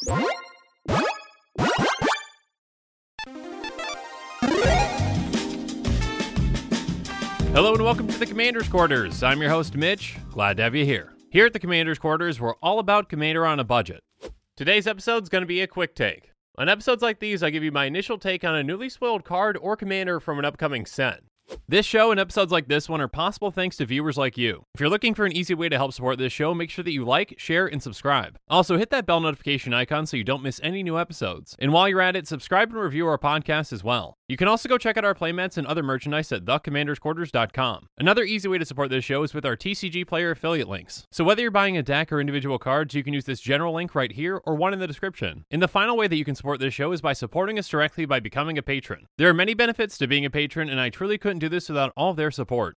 Hello and welcome to the Commander's Quarters. I'm your host, Mitch. Glad to have you here. Here at the Commander's Quarters, we're all about Commander on a budget. Today's episode is going to be a quick take. On episodes like these, I give you my initial take on a newly spoiled card or commander from an upcoming set. This show and episodes like this one are possible thanks to viewers like you. If you're looking for an easy way to help support this show, make sure that you like, share, and subscribe. Also, hit that bell notification icon so you don't miss any new episodes. And while you're at it, subscribe and review our podcast as well. You can also go check out our playmats and other merchandise at thecommandersquarters.com. Another easy way to support this show is with our TCG player affiliate links. So whether you're buying a deck or individual cards, you can use this general link right here or one in the description. And the final way that you can support this show is by supporting us directly by becoming a patron. There are many benefits to being a patron, and I truly couldn't do this without all of their support.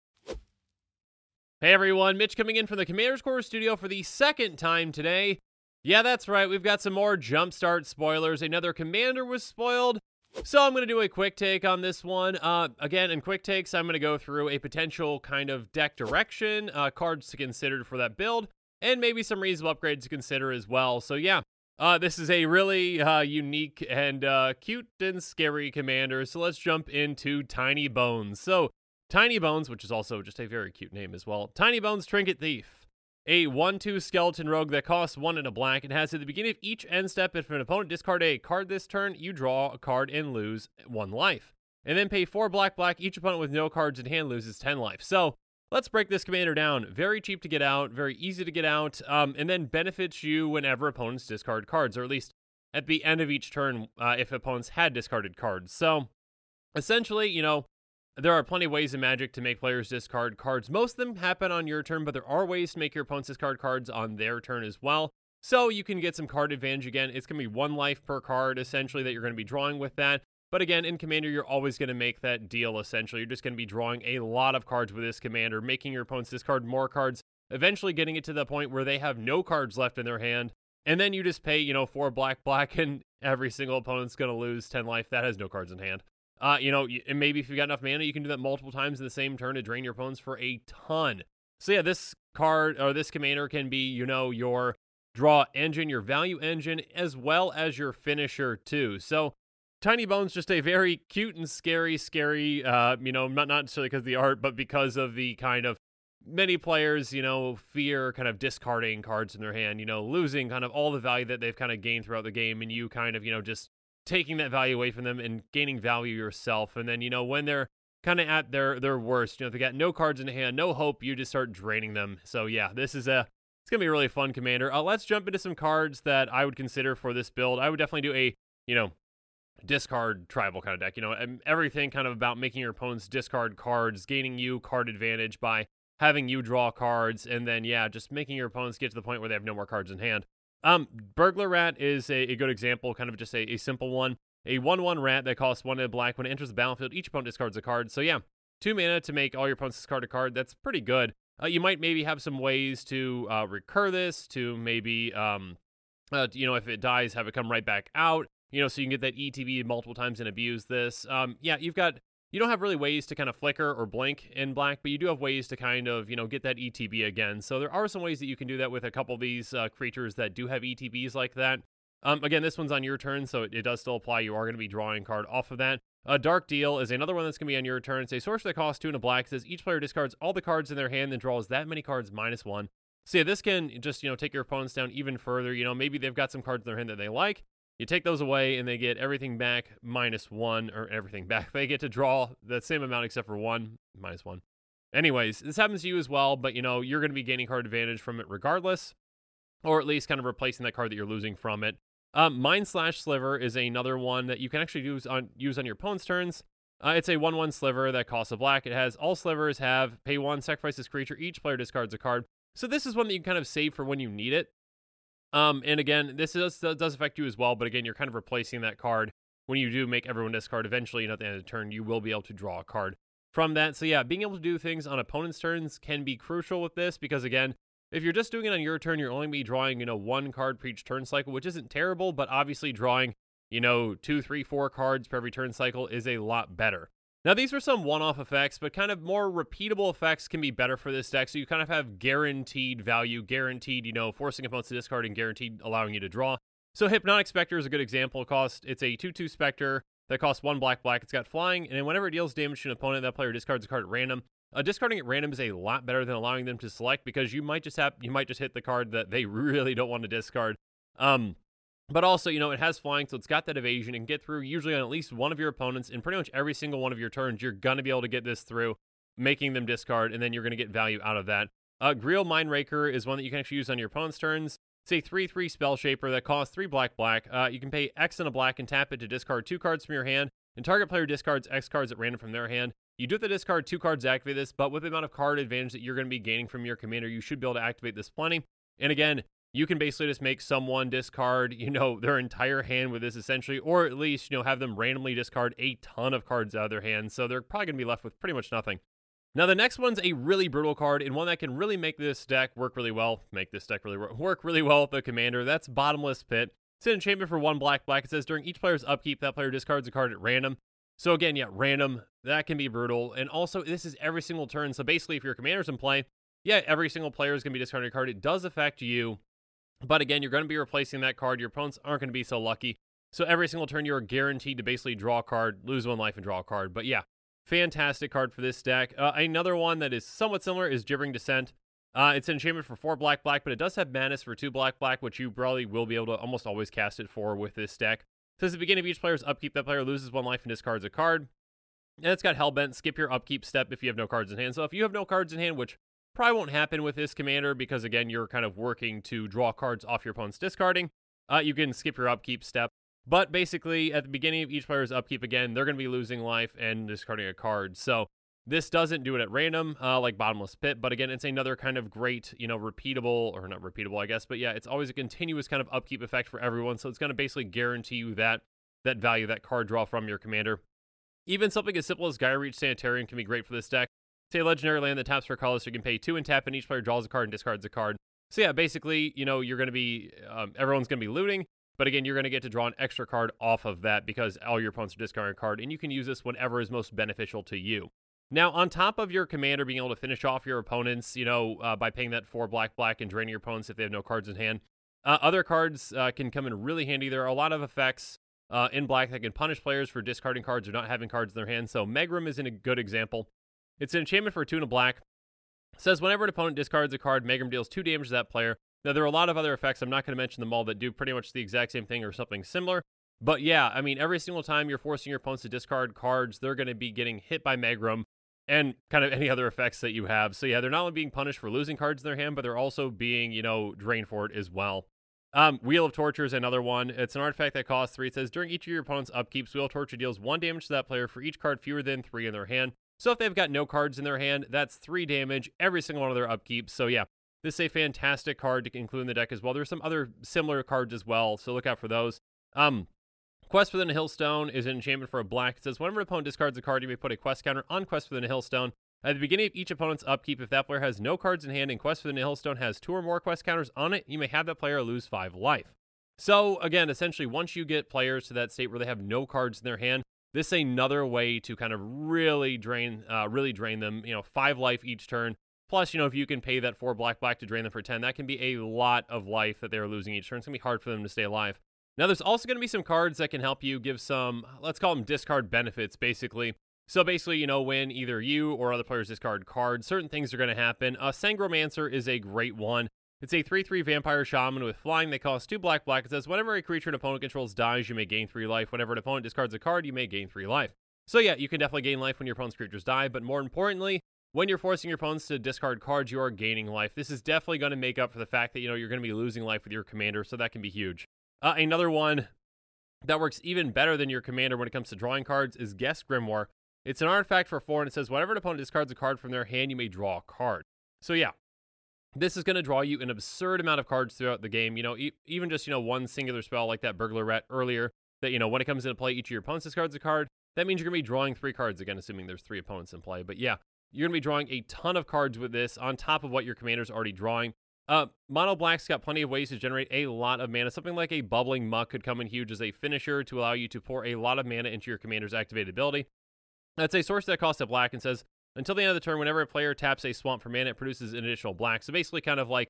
Hey everyone, Mitch coming in from the Commander's Quarters studio for the second time today. Yeah, that's right, we've got some more Jumpstart spoilers. Another commander was spoiled. So I'm going to do a quick take on this one. Again, in quick takes, I'm going to go through a potential kind of deck direction, cards to consider for that build, and maybe some reasonable upgrades to consider as well. So yeah, this is a really unique and cute and scary commander. So let's jump into Tiny Bones. So Tiny Bones, which is also just a very cute name as well. Tiny Bones Trinket Thief. A 1/2 skeleton rogue that costs 1 and a black and has at the beginning of each end step, if an opponent discard a card this turn, you draw a card and lose 1 life. And then pay 4 black. Each opponent with no cards in hand loses 10 life. So let's break this commander down. Very cheap to get out, very easy to get out, and then benefits you whenever opponents discard cards, or at least at the end of each turn if opponents had discarded cards. So essentially, you know, there are plenty of ways in Magic to make players discard cards. Most of them happen on your turn, but there are ways to make your opponents discard cards on their turn as well. So you can get some card advantage again. It's going to be 1 life per card, essentially, that you're going to be drawing with that. But again, in Commander, you're always going to make that deal, essentially. You're just going to be drawing a lot of cards with this commander, making your opponents discard more cards, eventually getting it to the point where they have no cards left in their hand. And then you just pay, you know, 4 black, and every single opponent's going to lose 10 life that has no cards in hand. You know, and maybe if you've got enough mana, you can do that multiple times in the same turn to drain your opponents for a ton. So yeah, this card, or this commander can be, you know, your draw engine, your value engine, as well as your finisher too. So Tiny Bones, just a very cute and scary, you know, not necessarily because of the art, but because of the kind of many players, you know, fear kind of discarding cards in their hand, you know, losing kind of all the value that they've kind of gained throughout the game, and you kind of, you know, just taking that value away from them and gaining value yourself. And then, you know, when they're kind of at their worst, you know, if they got no cards in hand, no hope, you just start draining them. So yeah, it's going to be a really fun commander. Let's jump into some cards that I would consider for this build. I would definitely do a, you know, discard tribal kind of deck, you know, and everything kind of about making your opponents discard cards, gaining you card advantage by having you draw cards, and then, yeah, just making your opponents get to the point where they have no more cards in hand. Burglar Rat is a good example, kind of just a simple one. A 1/1 rat that costs 1 and a black. When it enters the battlefield, each opponent discards a card. So yeah, 2 mana to make all your opponents discard a card. That's pretty good. You might maybe have some ways to recur this, to maybe, you know, if it dies, have it come right back out, you know, so you can get that ETB multiple times and abuse this. Yeah, you don't have really ways to kind of flicker or blink in black, but you do have ways to kind of, you know, get that ETB again. So there are some ways that you can do that with a couple of these creatures that do have ETBs like that. Again, this one's on your turn, so it does still apply. You are going to be drawing a card off of that. Dark Deal is another one that's going to be on your turn. It's a sorcerer that costs 2 and a black. It says each player discards all the cards in their hand and draws that many cards -1. So yeah, this can just, you know, take your opponents down even further. You know, maybe they've got some cards in their hand that they like. You take those away, and they get everything back -1, or everything back. They get to draw the same amount except for 1, -1. Anyways, this happens to you as well, but, you know, you're going to be gaining card advantage from it regardless, or at least kind of replacing that card that you're losing from it. Mind/Sliver is another one that you can actually use on your opponent's turns. It's a 1/1 sliver that costs a black. It has all slivers have pay 1, sacrifice this creature. Each player discards a card. So this is one that you can kind of save for when you need it. And again, this does affect you as well, but again, you're kind of replacing that card when you do make everyone discard. Eventually, you know, at the end of the turn, you will be able to draw a card from that. So yeah, being able to do things on opponent's turns can be crucial with this, because again, if you're just doing it on your turn, you're only be drawing, you know, 1 card per each turn cycle, which isn't terrible, but obviously drawing, you know, 2, 3, 4 cards per every turn cycle is a lot better. Now, these were some one-off effects, but kind of more repeatable effects can be better for this deck. So you kind of have guaranteed value, guaranteed, you know, forcing opponents to discard and guaranteed allowing you to draw. So Hypnotic Spectre is a good example. It's a 2/2 Spectre that costs 1 black. It's got flying, and then whenever it deals damage to an opponent, that player discards a card at random. Discarding at random is a lot better than allowing them to select, because you might just hit the card that they really don't want to discard. But also, it has flying, so it's got that evasion and get through usually on at least one of your opponents. In pretty much every single one of your turns, you're going to be able to get this through, making them discard, and then you're going to get value out of that. Griel Mindraker is one that you can actually use on your opponent's turns. It's a 3/3 Spell Shaper that costs 3 black. You can pay X and a black and tap it to discard 2 cards from your hand, and target player discards X cards at random from their hand. You do have to discard 2 cards to activate this, but with the amount of card advantage that you're going to be gaining from your commander, you should be able to activate this plenty. And again, you can basically just make someone discard, their entire hand with this essentially, or at least, have them randomly discard a ton of cards out of their hand. So they're probably going to be left with pretty much nothing. Now, the next one's a really brutal card, and one that can really make this deck work really well. Work really well with the commander. That's Bottomless Pit. It's an enchantment for 1 black. It says during each player's upkeep, that player discards a card at random. So again, yeah, random. That can be brutal. And also, this is every single turn. So basically, if your commander's in play, yeah, every single player is going to be discarding a card. It does affect you. But again, you're going to be replacing that card. Your opponents aren't going to be so lucky. So every single turn, you're guaranteed to basically draw a card, lose 1 life, and draw a card. But yeah, fantastic card for this deck. Another one that is somewhat similar is Gibbering Descent. It's an enchantment for 4 black, but it does have Madness for 2 black, which you probably will be able to almost always cast it for with this deck. It says at the beginning of each player's upkeep, that player loses 1 life and discards a card. And it's got Hellbent, skip your upkeep step if you have no cards in hand. So if you have no cards in hand, which probably won't happen with this commander, because again, you're kind of working to draw cards off your opponent's discarding, you can skip your upkeep step. But basically, at the beginning of each player's upkeep, again, they're going to be losing life and discarding a card. So this doesn't do it at random, like Bottomless Pit. But again, it's another kind of great, repeatable, or not repeatable, I guess. But yeah, it's always a continuous kind of upkeep effect for everyone. So it's going to basically guarantee you that value, that card draw from your commander. Even something as simple as Gyreach Sanitarium can be great for this deck. It's a legendary land that taps for colors, so you can pay 2 and tap, and each player draws a card and discards a card. So yeah, basically, you're going to be, everyone's going to be looting. But again, you're going to get to draw an extra card off of that because all your opponents are discarding a card, and you can use this whenever is most beneficial to you. Now, on top of your commander being able to finish off your opponents, by paying that 4 black and draining your opponents if they have no cards in hand, other cards can come in really handy. There are a lot of effects in black that can punish players for discarding cards or not having cards in their hand. So Megrim is a good example. It's an enchantment for 2 and a black. It says whenever an opponent discards a card, Megrim deals 2 damage to that player. Now, there are a lot of other effects. I'm not going to mention them all that do pretty much the exact same thing or something similar. But yeah, I mean, every single time you're forcing your opponents to discard cards, they're going to be getting hit by Megrim and kind of any other effects that you have. So yeah, they're not only being punished for losing cards in their hand, but they're also being, drained for it as well. Wheel of Torture is another one. It's an artifact that costs 3. It says during each of your opponent's upkeeps, Wheel of Torture deals 1 damage to that player for each card fewer than 3 in their hand. So if they've got no cards in their hand, that's 3 damage every single one of their upkeeps. So yeah, this is a fantastic card to include in the deck as well. There's some other similar cards as well, so look out for those. Quest Within a Hillstone is an enchantment for a black. It says whenever an opponent discards a card, you may put a quest counter on Quest Within a Hillstone. At the beginning of each opponent's upkeep, if that player has no cards in hand and Quest Within a Hillstone has 2 or more quest counters on it, you may have that player lose 5 life. So again, essentially, once you get players to that state where they have no cards in their hand, this is another way to kind of really drain them. 5 life each turn. Plus, if you can pay that 4 black to drain them for 10, that can be a lot of life that they're losing each turn. It's going to be hard for them to stay alive. Now, there's also going to be some cards that can help you give some, let's call them discard benefits, basically. So basically, when either you or other players discard cards, certain things are going to happen. Sangromancer is a great one. It's a 3/3 Vampire Shaman with flying. They cost 2 black. It says whenever a creature an opponent controls dies, you may gain 3 life. Whenever an opponent discards a card, you may gain 3 life. So yeah, you can definitely gain life when your opponent's creatures die, but more importantly, when you're forcing your opponents to discard cards, you are gaining life. This is definitely going to make up for the fact that, you're going to be losing life with your commander, so that can be huge. Another one that works even better than your commander when it comes to drawing cards is Guest Grimoire. It's an artifact for 4, and it says whenever an opponent discards a card from their hand, you may draw a card. So yeah, this is going to draw you an absurd amount of cards throughout the game. Even just, one singular spell like that Burglar Rat earlier, that, when it comes into play, each of your opponents discards a card. That means you're going to be drawing 3 cards, again, assuming there's 3 opponents in play. But yeah, you're going to be drawing a ton of cards with this on top of what your commander's already drawing. Mono Black's got plenty of ways to generate a lot of mana. Something like a Bubbling Muck could come in huge as a finisher to allow you to pour a lot of mana into your commander's activated ability. That's a source that costs a black and says, until the end of the turn, whenever a player taps a swamp for mana, it produces an additional black. So basically kind of like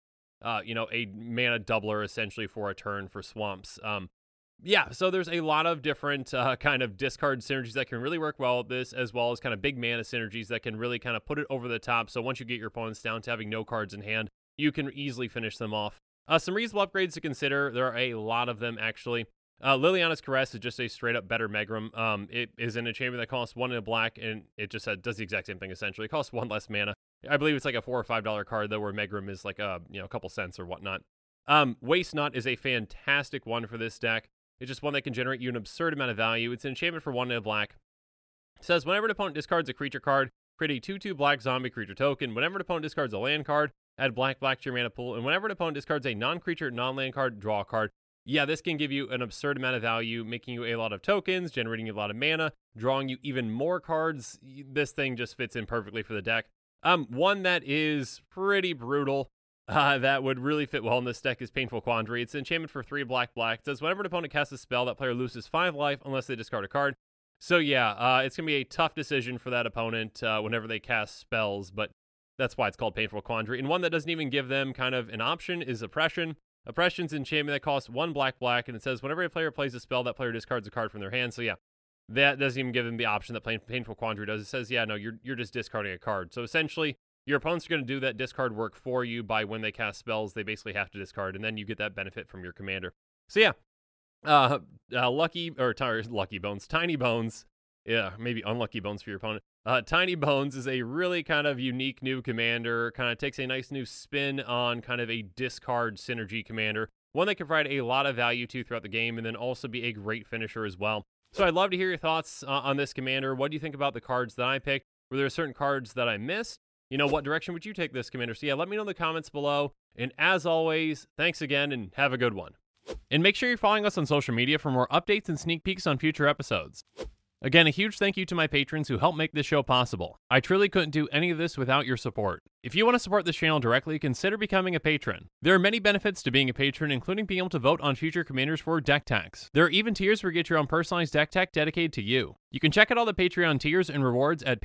a mana doubler essentially for a turn for swamps. Yeah, so there's a lot of different kind of discard synergies that can really work well with this, as well as kind of big mana synergies that can really kind of put it over the top. So once you get your opponents down to having no cards in hand, you can easily finish them off. Some reasonable upgrades to consider. There are a lot of them, actually. Liliana's Caress is just a straight-up better Megrim. It is an enchantment that costs 1 in a black, and it just does the exact same thing, essentially. It costs 1 less mana. I believe it's like a $4 or $5 card, though, where Megrim is like a couple cents or whatnot. Waste Not is a fantastic one for this deck. It's just one that can generate you an absurd amount of value. It's an enchantment for 1 in a black. It says, whenever an opponent discards a creature card, create a 2/2 black zombie creature token. Whenever an opponent discards a land card, add black to your mana pool. And whenever an opponent discards a non-creature, non-land card, draw a card. Yeah, this can give you an absurd amount of value, making you a lot of tokens, generating you a lot of mana, drawing you even more cards. This thing just fits in perfectly for the deck. One that is pretty brutal, that would really fit well in this deck is Painful Quandary. It's an enchantment for 3 black. It says whenever an opponent casts a spell, that player loses 5 life unless they discard a card. So yeah, it's going to be a tough decision for that opponent whenever they cast spells, but that's why it's called Painful Quandary. And one that doesn't even give them kind of an option is Oppression. Oppression's an enchantment that costs 1 black, and it says whenever a player plays a spell, that player discards a card from their hand. So yeah, that doesn't even give them the option that Painful Quandary does. It says, yeah, no, you're just discarding a card. So essentially, your opponents are going to do that discard work for you by when they cast spells, they basically have to discard, and then you get that benefit from your commander. So yeah, Lucky Bones, Tiny Bones, yeah, maybe Unlucky Bones for your opponent. Tiny Bones is a really kind of unique new commander, kind of takes a nice new spin on kind of a discard synergy commander, one that can provide a lot of value to throughout the game, and then also be a great finisher as well. So I'd love to hear your thoughts on this commander. What do you think about the cards that I picked? Were there certain cards that I missed? What direction would you take this commander? So yeah, let me know in the comments below. And as always, thanks again and have a good one. And make sure you're following us on social media for more updates and sneak peeks on future episodes. Again, a huge thank you to my patrons who help make this show possible. I truly couldn't do any of this without your support. If you want to support this channel directly, consider becoming a patron. There are many benefits to being a patron, including being able to vote on future commanders for deck techs. There are even tiers where you get your own personalized deck tech dedicated to you. You can check out all the Patreon tiers and rewards at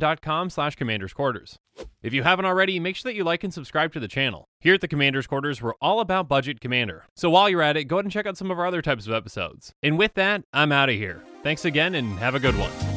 patreon.com/commandersquarters. If you haven't already, make sure that you like and subscribe to the channel. Here at the Commander's Quarters, we're all about budget commander. So while you're at it, go ahead and check out some of our other types of episodes. And with that, I'm out of here. Thanks again and have a good one.